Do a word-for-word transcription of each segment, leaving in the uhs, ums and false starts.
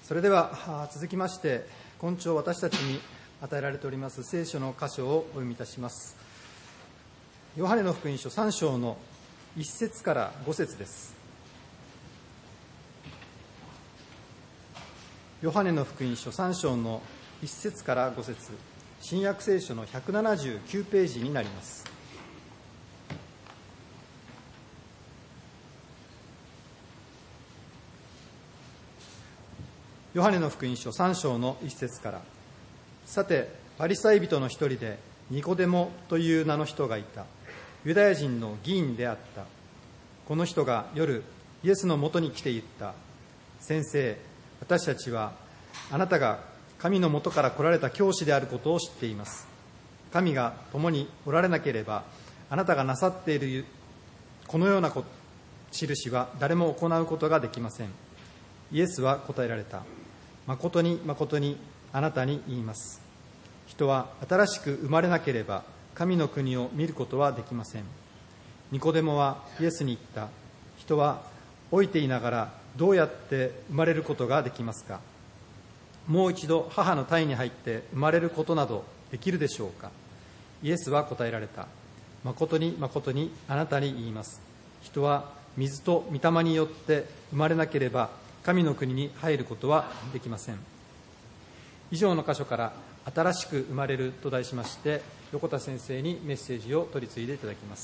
それでは続きまして今朝私たちに与えられております聖書の箇所をお読みいたします。ヨハネの福音書さん章のいっ節からご節です。ヨハネの福音書さん章のいっ節からご節、新約聖書のひゃくななじゅうきゅうページになります。ヨハネの福音書さん章のいっ節から。さてパリサイ人の一人でニコデモという名の人がいた。ユダヤ人の議員であった。この人が夜イエスのもとに来て言った。先生、私たちはあなたが神のもとから来られた教師であることを知っています。神が共におられなければあなたがなさっているこのような印は誰も行うことができません。イエスは答えられた。誠に誠にあなたに言います。人は新しく生まれなければ神の国を見ることはできません。ニコデモはイエスに言った。人は老いていながらどうやって生まれることができますか。もう一度母の胎に入って生まれることなどできるでしょうか。イエスは答えられた。誠に誠にあなたに言います。人は水と御霊によって生まれなければ神の国に入ることはできません。以上の箇所から新しく生まれると題しまして横田先生にメッセージを取り次いでいただきます。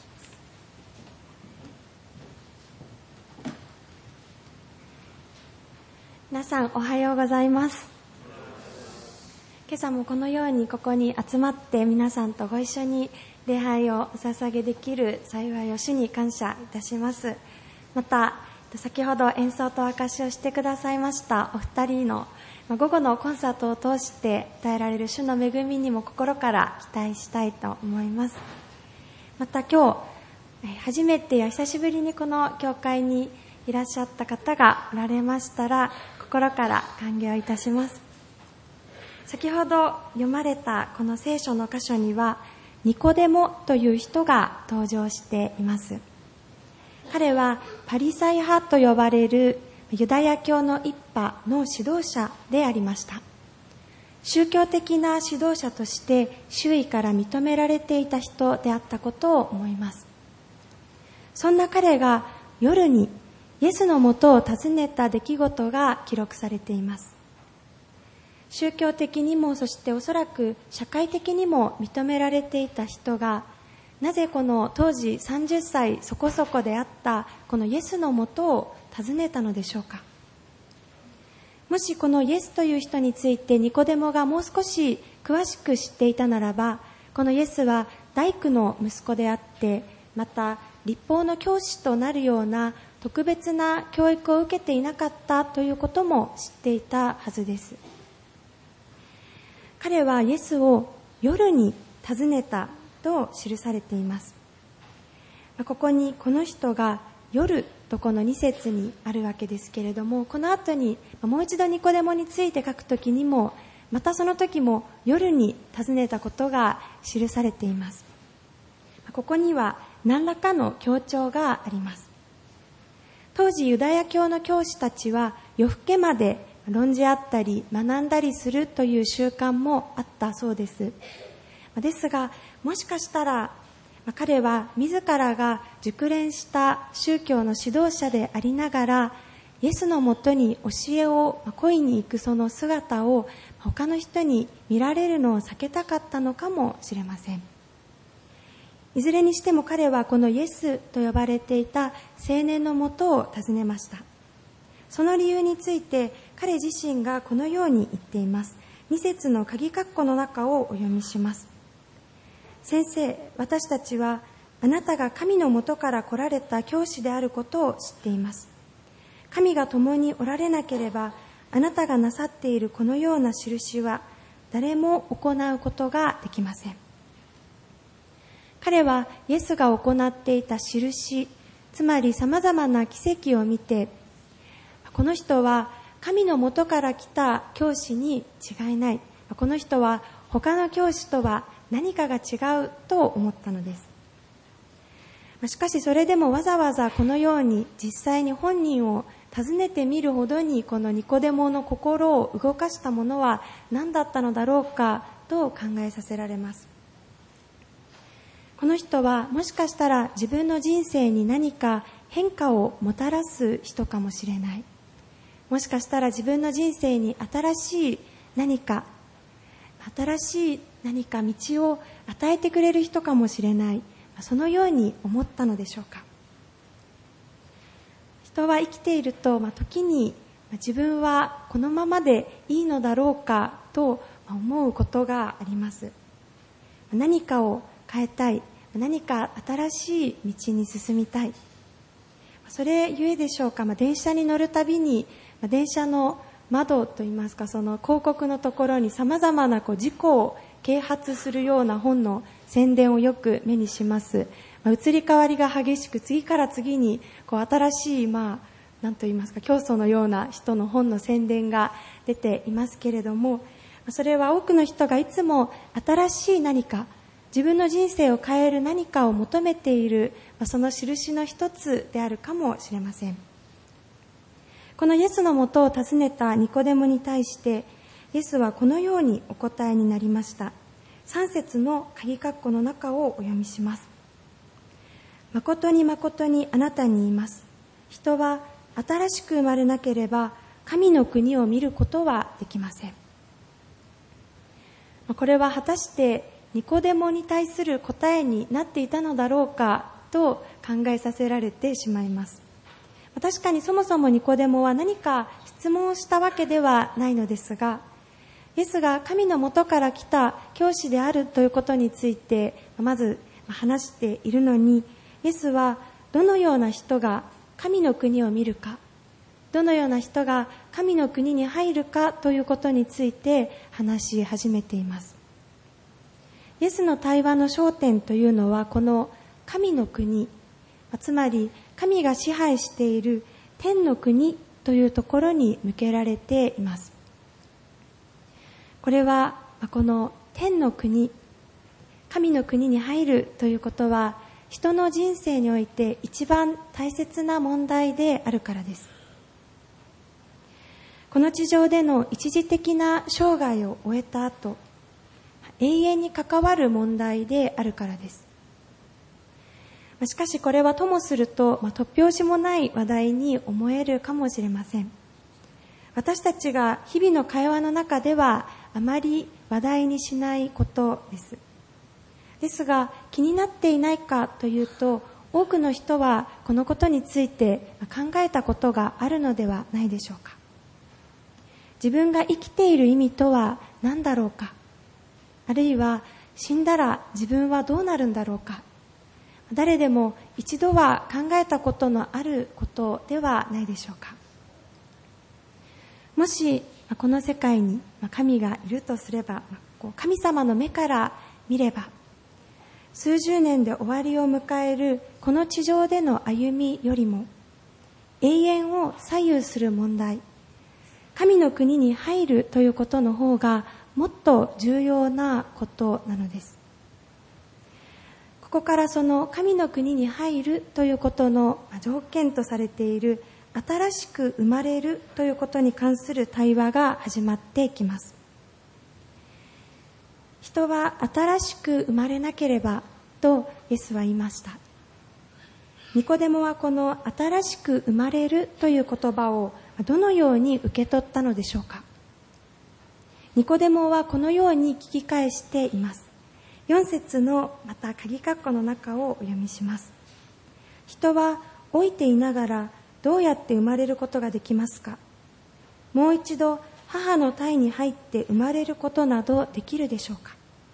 皆さんおはようございます。今朝もこのようにここに集まって皆さんとご一緒に礼拝をお捧げできる幸いを主に感謝いたします。また先ほど演奏と証しをしてくださいましたお二人の午後のコンサートを通して与えられる主の恵みにも心から期待したいと思います。また今日初めてや久しぶりにこの教会にいらっしゃった方がおられましたら心から歓迎いたします。先ほど読まれたこの聖書の箇所にはニコデモという人が登場しています。彼はパリサイ派と呼ばれるユダヤ教の一派の指導者でありました。宗教的な指導者として周囲から認められていた人であったことを思います。そんな彼が夜にイエスのもとを訪ねた出来事が記録されています。宗教的にもそしておそらく社会的にも認められていた人がなぜこの当時さんじゅっさいそこそこであったこのイエスのもとを訪ねたのでしょうか。もしこのイエスという人についてニコデモがもう少し詳しく知っていたならば、このイエスは大工の息子であって、また律法の教師となるような特別な教育を受けていなかったということも知っていたはずです。彼はイエスを夜に訪ねたと記されています。ここにこの人が夜とこのに節にあるわけですけれども、この後にもう一度ニコデモについて書くときにもまたその時も夜に訪ねたことが記されています。ここには何らかの強調があります。当時ユダヤ教の教師たちは夜更けまで論じ合ったり学んだりするという習慣もあったそうです。ですがもしかしたら彼は自らが熟練した宗教の指導者でありながらイエスのもとに教えを請いに行くその姿を他の人に見られるのを避けたかったのかもしれません。いずれにしても彼はこのイエスと呼ばれていた青年のもとを訪ねました。その理由について彼自身がこのように言っています。に節の鍵括弧の中をお読みします。先生、私たちはあなたが神のもとから来られた教師であることを知っています。神が共におられなければあなたがなさっているこのような印は誰も行うことができません。彼はイエスが行っていた印、つまり様々な奇跡を見て、この人は神のもとから来た教師に違いない。この人は他の教師とは何かが違うと思ったのです。しかしそれでもわざわざこのように実際に本人を尋ねてみるほどにこのニコデモの心を動かしたものは何だったのだろうかと考えさせられます。この人はもしかしたら自分の人生に何か変化をもたらす人かもしれない。もしかしたら自分の人生に新しい何か新しい何か道を与えてくれる人かもしれない。そのように思ったのでしょうか。人は生きていると、まあ、時に自分はこのままでいいのだろうかと思うことがあります。何かを変えたい、何か新しい道に進みたい。それゆえでしょうか、まあ、電車に乗るたびに、まあ、電車の窓といいますか、その広告のところにさまざまなこう事故を啓発するような本の宣伝をよく目にします。まあ、移り変わりが激しく、次から次にこう新しい、まあ、なんと言いますか、教祖のような人の本の宣伝が出ていますけれども、それは多くの人がいつも新しい何か、自分の人生を変える何かを求めている、その印の一つであるかもしれません。このイエスのもとを訪ねたニコデモに対して、イエスはこのようにお答えになりました。さん節の鍵括弧の中をお読みします。誠に誠にあなたに言います。人は新しく生まれなければ神の国を見ることはできません。これは果たしてニコデモに対する答えになっていたのだろうかと考えさせられてしまいます。確かにそもそもニコデモは何か質問をしたわけではないのですが、イエスが神の元から来た教師であるということについてまず話しているのに、イエスはどのような人が神の国を見るか、どのような人が神の国に入るかということについて話し始めています。イエスの対話の焦点というのはこの神の国、つまり神が支配している天の国というところに向けられています。これはこの天の国、神の国に入るということは人の人生において一番大切な問題であるからです。この地上での一時的な生涯を終えた後、永遠に関わる問題であるからです。しかしこれはともすると、まあ、突拍子もない話題に思えるかもしれません。私たちが日々の会話の中ではあまり話題にしないことです。ですが気になっていないかというと、多くの人はこのことについて考えたことがあるのではないでしょうか。自分が生きている意味とは何だろうか、あるいは死んだら自分はどうなるんだろうか、誰でも一度は考えたことのあることではないでしょうか。もしこの世界に神がいるとすれば、神様の目から見れば、数十年で終わりを迎えるこの地上での歩みよりも、永遠を左右する問題、神の国に入るということの方がもっと重要なことなのです。ここからその神の国に入るということの条件とされている新しく生まれるということに関する対話が始まっていきます。人は新しく生まれなければとイエスは言いました。ニコデモはこの新しく生まれるという言葉をどのように受け取ったのでしょうか。ニコデモはこのように聞き返しています。よん節のまた鍵括弧の中をお読みします。人は老いていながらどうやって生まれることができますか。もう一度母の胎に入って生まれることなどできるでしょうか。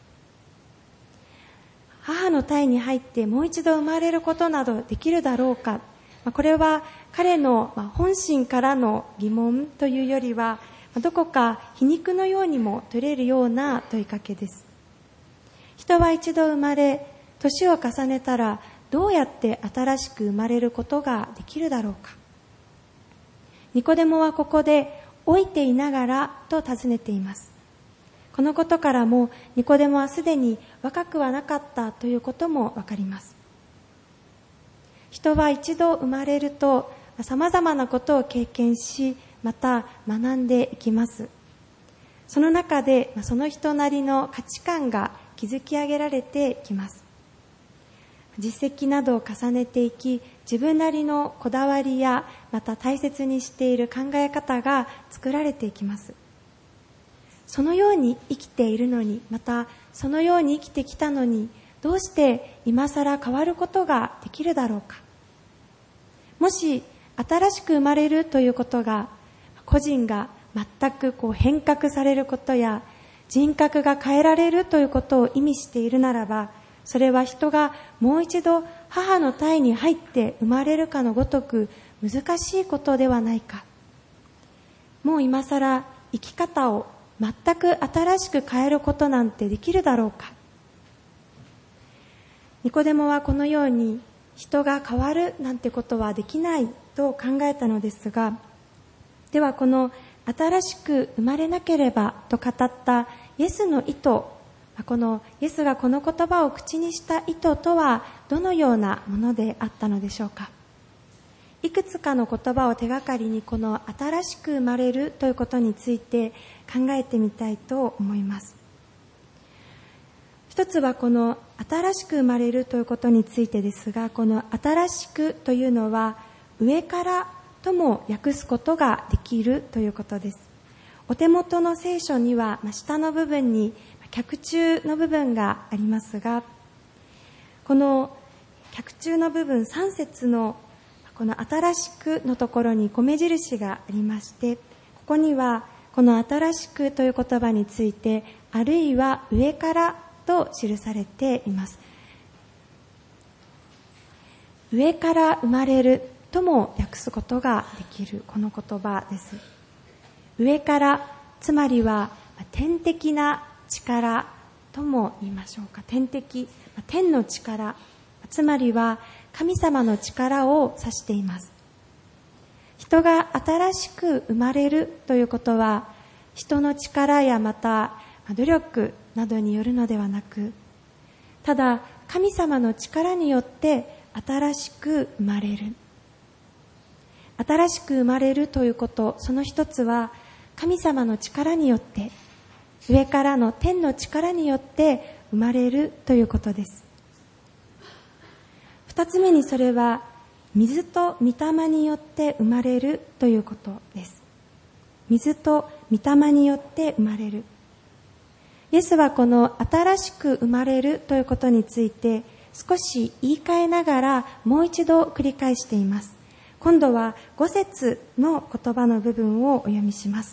母の胎に入ってもう一度生まれることなどできるだろうか。これは彼の本心からの疑問というよりは、どこか皮肉のようにも取れるような問いかけです。人は一度生まれ、年を重ねたらどうやって新しく生まれることができるだろうか。ニコデモはここで老いていながらと尋ねています。このことからもニコデモはすでに若くはなかったということもわかります。人は一度生まれると様々なことを経験し、また学んでいきます。その中でその人なりの価値観が築き上げられてきます。実績などを重ねていき、自分なりのこだわりやまた大切にしている考え方が作られていきます。そのように生きているのに、またそのように生きてきたのに、どうして今更変わることができるだろうか。もし新しく生まれるということが、個人が全くこう変革されることや人格が変えられるということを意味しているならば、それは人がもう一度母の胎に入って生まれるかのごとく難しいことではないか。もう今更生き方を全く新しく変えることなんてできるだろうか。ニコデモはこのように人が変わるなんてことはできないと考えたのですが、ではこの新しく生まれなければと語ったイエスの意図、このイエスがこの言葉を口にした意図とはどのようなものであったのでしょうか。いくつかの言葉を手がかりにこの新しく生まれるということについて考えてみたいと思います。一つはこの新しく生まれるということについてですが、この新しくというのは上からとも訳すことができるということです。お手元の聖書には下の部分に脚注の部分がありますが、この脚注の部分さん節のこの新しくのところに米印がありまして、ここにはこの新しくという言葉について、あるいは上からと記されています。上から生まれるとも訳すことができるこの言葉です。上から、つまりは天的な力とも言いましょうか。天的、天の力、つまりは神様の力を指しています。人が新しく生まれるということは、人の力やまた努力などによるのではなく、ただ神様の力によって新しく生まれる。新しく生まれるということ、その一つは神様の力によって、上からの天の力によって生まれるということです。二つ目にそれは水と御霊によって生まれるということです。水と御霊によって生まれる。イエスはこの新しく生まれるということについて少し言い換えながらもう一度繰り返しています。今度はご節の言葉の部分をお読みします。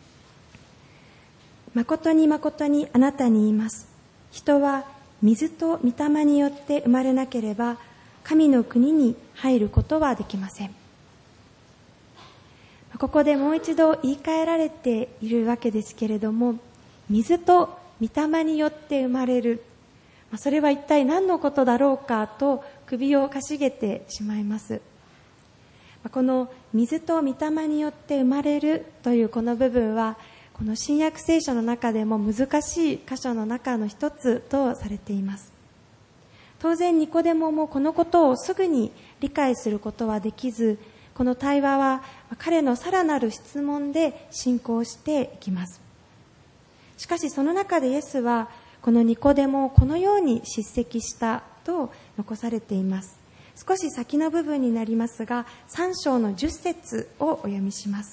誠に誠にあなたに言います。人は水と御霊によって生まれなければ神の国に入ることはできません。ここでもう一度言い換えられているわけですけれども、水と御霊によって生まれる、それは一体何のことだろうかと首をかしげてしまいます。この水と御霊によって生まれるというこの部分は、この新約聖書の中でも難しい箇所の中の一つとされています。当然ニコデモもこのことをすぐに理解することはできず、この対話は彼のさらなる質問で進行していきます。しかしその中でイエスはこのニコデモをこのように叱責したと残されています。少し先の部分になりますが、さん章のじゅっ節をお読みします。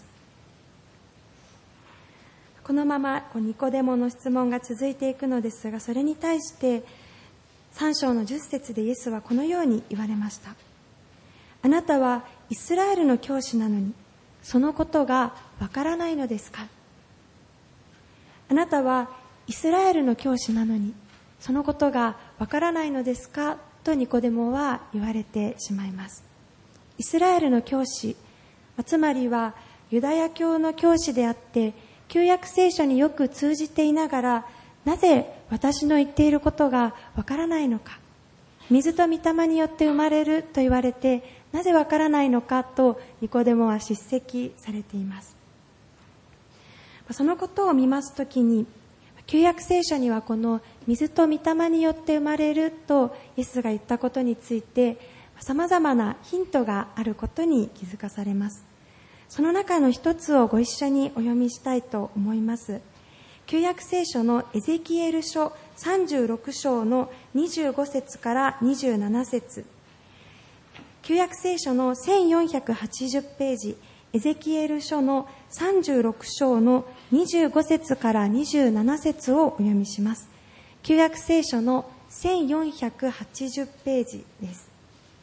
このままニコデモの質問が続いていくのですが、それに対してさん章のじゅっ節でイエスはこのように言われました。あなたはイスラエルの教師なのに、そのことがわからないのですか。あなたはイスラエルの教師なのに、そのことがわからないのですかとニコデモは言われてしまいます。イスラエルの教師、つまりはユダヤ教の教師であって、旧約聖書によく通じていながら、なぜ私の言っていることがわからないのか。水と御霊によって生まれると言われて、なぜわからないのかとニコデモは叱責されています。そのことを見ますときに、旧約聖書にはこの水と御霊によって生まれるとイエスが言ったことについて、 様々なヒントがあることに気づかされます。その中の一つをご一緒にお読みしたいと思います。旧約聖書のエゼキエル書さんじゅうろく章のにじゅうご節からにじゅうなな節、旧約聖書のせんよんひゃくはちじゅうページ、エゼキエル書のさんじゅうろく章のにじゅうご節からにじゅうなな節をお読みします。旧約聖書のせんよんひゃくはちじゅうページです。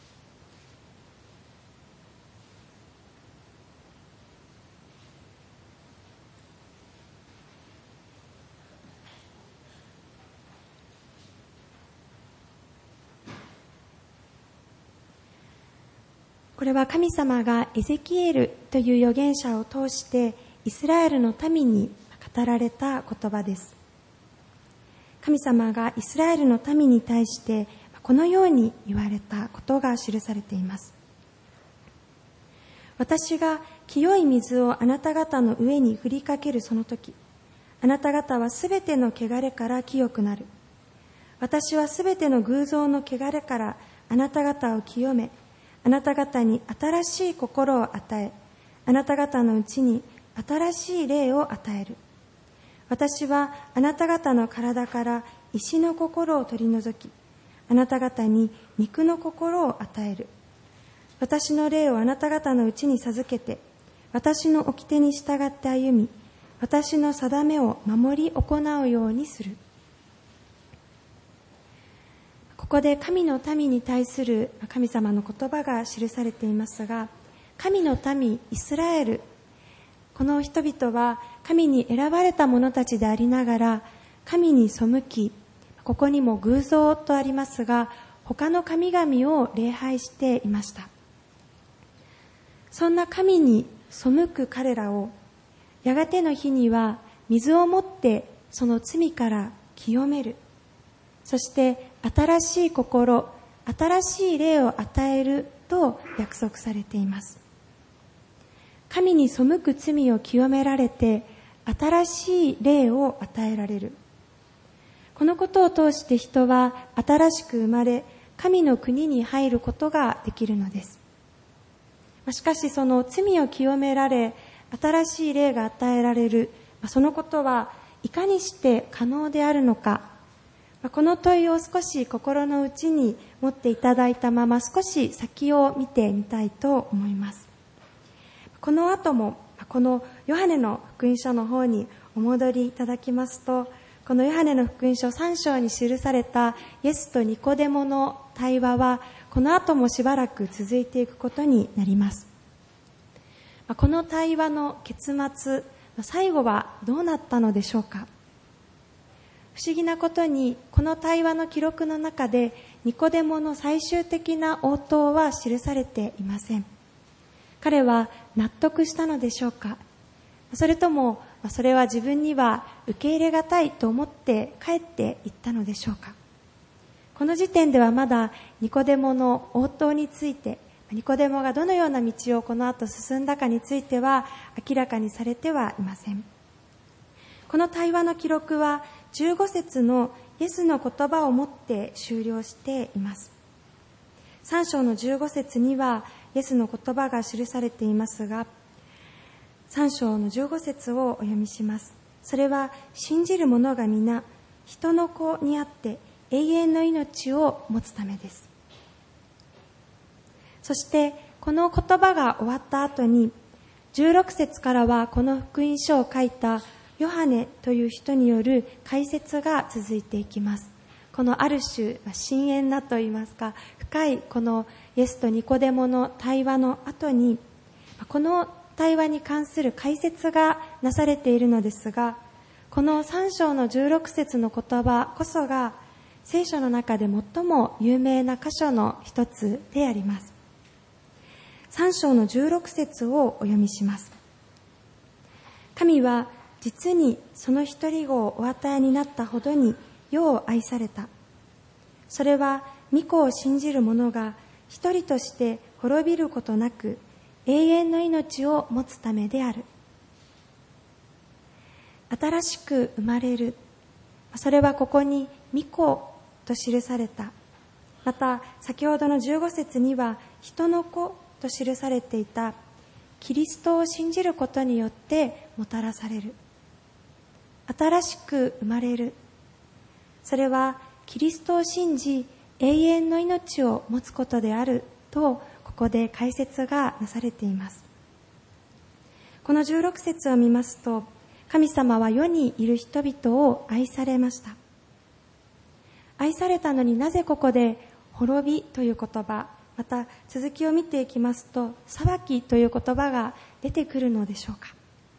これは神様がエゼキエルという預言者を通してイスラエルの民に語られた言葉です。神様がイスラエルの民に対してこのように言われたことが記されています。私が清い水をあなた方の上に振りかけるその時、あなた方はすべての汚れから清くなる。私はすべての偶像の汚れからあなた方を清め、あなた方に新しい心を与え、あなた方のうちに新しい霊を与える。私はあなた方の体から石の心を取り除き、あなた方に肉の心を与える。私の霊をあなた方のうちに授けて、私の掟に従って歩み、私の定めを守り行うようにする。ここで神の民に対する神様の言葉が記されていますが、神の民イスラエル、この人々は神に選ばれた者たちでありながら、神に背き、ここにも偶像とありますが、他の神々を礼拝していました。そんな神に背く彼らを、やがての日には水をもってその罪から清める。そして新しい心、新しい霊を与えると約束されています。神に背く罪を清められて、新しい霊を与えられる。このことを通して人は新しく生まれ、神の国に入ることができるのです。しかしその罪を清められ、新しい霊が与えられる、そのことはいかにして可能であるのか、この問いを少し心の内に持っていただいたまま少し先を見てみたいと思います。この後もこのヨハネの福音書の方にお戻りいただきますと、このヨハネの福音書さん章に記されたイエスとニコデモの対話はこの後もしばらく続いていくことになります。この対話の結末、最後はどうなったのでしょうか。不思議なことにこの対話の記録の中でニコデモの最終的な応答は記されていません。彼は納得したのでしょうか。それともそれは自分には受け入れがたいと思って帰っていったのでしょうか。この時点ではまだニコデモの応答について、ニコデモがどのような道をこの後進んだかについては明らかにされてはいません。この対話の記録はじゅうご節のイエスの言葉をもって終了しています。さん章のじゅうご節にはイエスの言葉が記されていますが、さん章のじゅうご節をお読みします。それは信じる者が皆人の子にあって永遠の命を持つためです。そしてこの言葉が終わった後にじゅうろく節からはこの福音書を書いたヨハネという人による解説が続いていきます。このある種深遠なといいますか、深いこのイエスとニコデモの対話の後にこの対話に関する解説がなされているのですが、このさん章のじゅうろく節の言葉こそが聖書の中で最も有名な箇所の一つであります。さん章のじゅうろく節をお読みします。神は実にその一人子をお与えになったほどに世を愛された。それは御子を信じる者が一人として滅びることなく永遠の命を持つためである。新しく生まれる。それはここに御子と記された。 また先ほどのじゅうご節には人の子と記されていたキリストを信じることによってもたらされる、新しく生まれる、それはキリストを信じ永遠の命を持つことであると、ここで解説がなされています。このじゅうろく節を見ますと、神様は世にいる人々を愛されました。愛されたのになぜここで滅びという言葉、また続きを見ていきますと裁きという言葉が出てくるのでしょうか。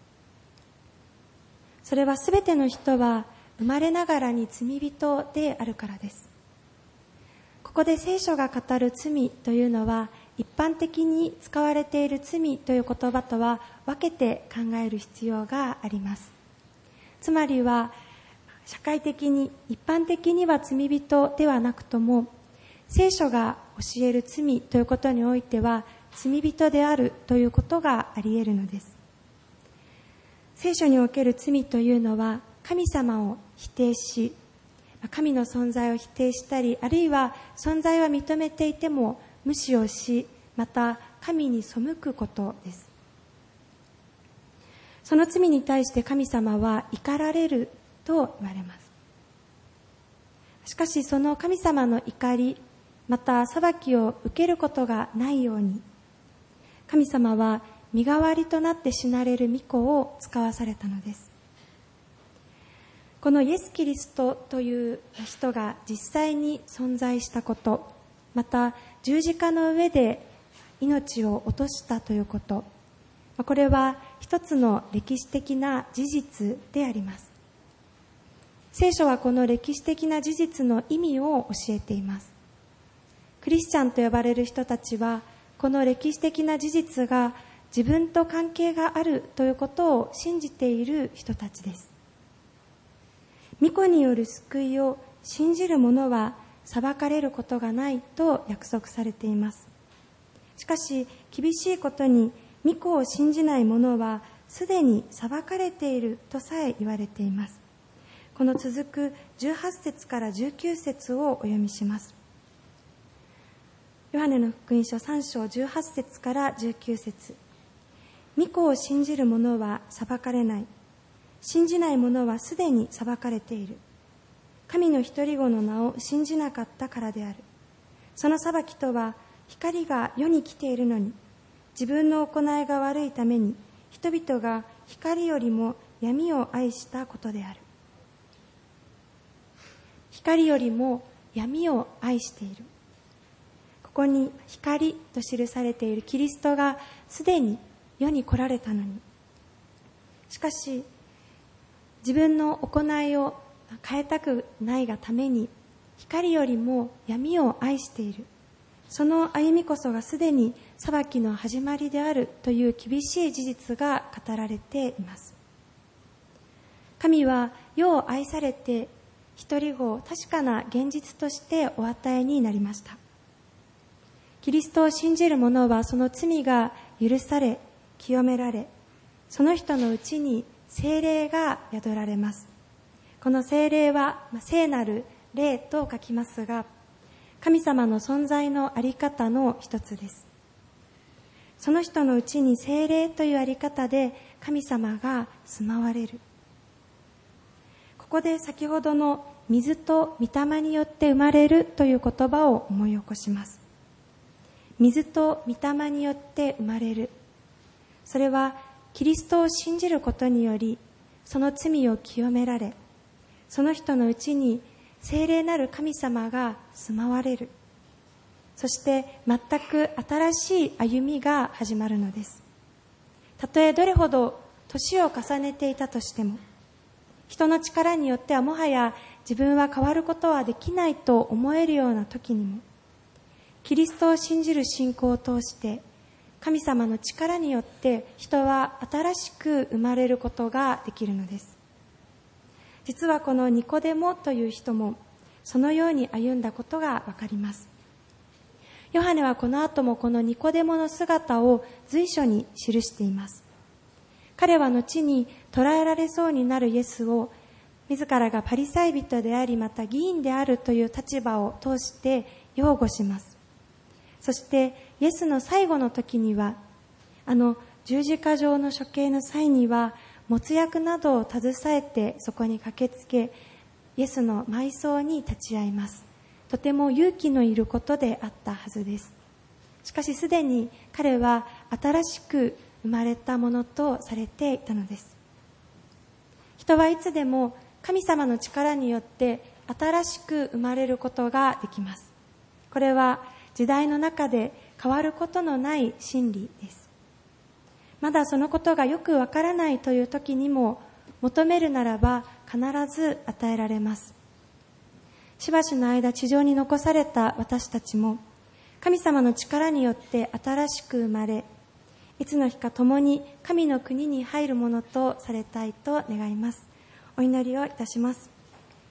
それはすべての人は生まれながらに罪人であるからです。ここで聖書が語る罪というのは、一般的に使われている罪という言葉とは分けて考える必要があります。つまりは社会的に一般的には罪人ではなくとも、聖書が教える罪ということにおいては罪人であるということがあり得るのです。聖書における罪というのは、神様を否定し、神の存在を否定したり、あるいは存在は認めていても無視をし、また神に背くことです。その罪に対して神様は怒られると言われます。しかしその神様の怒り、また裁きを受けることがないように、神様は身代わりとなって死なれる御子を使わされたのです。このイエス・キリストという人が実際に存在したこと、また十字架の上で命を落としたということ、これは一つの歴史的な事実であります。聖書はこの歴史的な事実の意味を教えています。クリスチャンと呼ばれる人たちは、この歴史的な事実が自分と関係があるということを信じている人たちです。御子による救いを信じる者は裁かれることがないと約束されています。しかし厳しいことに、御子を信じない者はすでに裁かれているとさえ言われています。この続くじゅうはち節からじゅうきゅう節をお読みします。ヨハネの福音書さん章じゅうはち節からじゅうきゅう節。御子を信じる者は裁かれない。信じない者はすでに裁かれている。神の一人子の名を信じなかったからである。その裁きとは、光が世に来ているのに、自分の行いが悪いために、人々が光よりも闇を愛したことである。光よりも闇を愛している。ここに光と記されているキリストがすでに世に来られたのに、しかし自分の行いを変えたくないがために、光よりも闇を愛している。その歩みこそがすでに裁きの始まりであるという厳しい事実が語られています。神は世を愛されて、一人子を確かな現実としてお与えになりました。キリストを信じる者はその罪が許され、清められ、その人のうちに聖霊が宿られます。この聖霊は聖なる霊と書きますが、神様の存在のあり方の一つです。その人のうちに聖霊というあり方で神様が住まわれる。ここで先ほどの水と御霊によって生まれるという言葉を思い起こします。水と御霊によって生まれる。それはキリストを信じることにより、その罪を清められ、その人のうちに聖霊なる神様が住まわれる。そして全く新しい歩みが始まるのです。たとえどれほど年を重ねていたとしても、人の力によってはもはや自分は変わることはできないと思えるような時にも、キリストを信じる信仰を通して神様の力によって人は新しく生まれることができるのです。実はこのニコデモという人もそのように歩んだことがわかります。ヨハネはこの後もこのニコデモの姿を随所に記しています。彼は後に捕らえられそうになるイエスを、自らがパリサイ人でありまた議員であるという立場を通して擁護します。そしてイエスの最後の時には、あの十字架上の処刑の際には、没薬などを携えてそこに駆けつけ、イエスの埋葬に立ち会います。とても勇気のいることであったはずです。しかしすでに彼は新しく生まれたものとされていたのです。人はいつでも神様の力によって新しく生まれることができます。これは時代の中で変わることのない真理です。まだそのことがよくわからないという時にも、求めるならば必ず与えられます。しばしの間地上に残された私たちも、神様の力によって新しく生まれ、いつの日か共に神の国に入るものとされたいと願います。お祈りをいたします。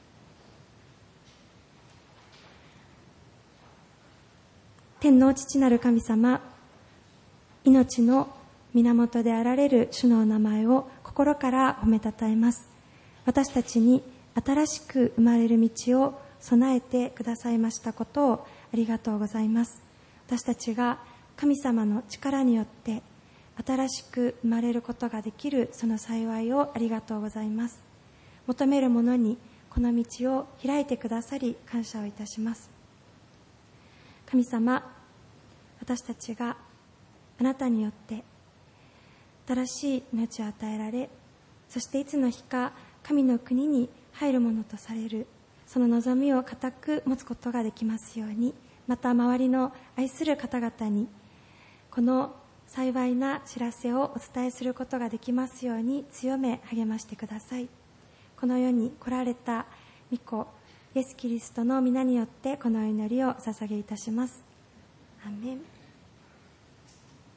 天の父なる神様、命の源であられる主のお名前を心から褒めたたえます。私たちに新しく生まれる道を備えてくださいましたことをありがとうございます。私たちが神様の力によって新しく生まれることができるその幸いをありがとうございます。求める者にこの道を開いてくださり感謝をいたします。神様、私たちがあなたによって新しい命を与えられ、そしていつの日か神の国に入るものとされるその望みを固く持つことができますように、また周りの愛する方々にこの幸いな知らせをお伝えすることができますように強め励ましてください。この世に来られた御子イエス・キリストの皆によってこの祈りをお捧げいたします。アーメン。